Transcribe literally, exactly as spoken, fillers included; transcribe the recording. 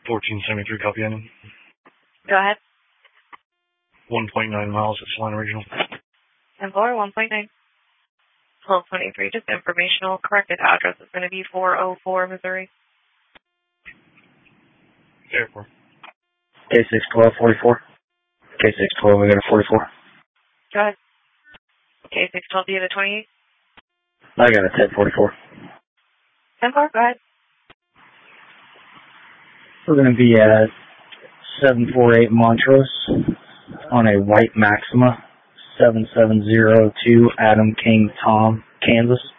fourteen seventy-three, copy in. Go ahead. one point nine miles, it's line original. ten four, one point nine. twelve twenty-three, just informational. Corrected address is going to be four oh four, Missouri. Airport. K six twelve forty-four. K six twelve, we got a forty-four. Go ahead. K six twelve, do you have a twenty-eight? I got a ten forty-four. ten four, go ahead. We're going to be at seven forty-eight Montrose on a white Maxima, seven seven zero two Adam King Tom, Kansas.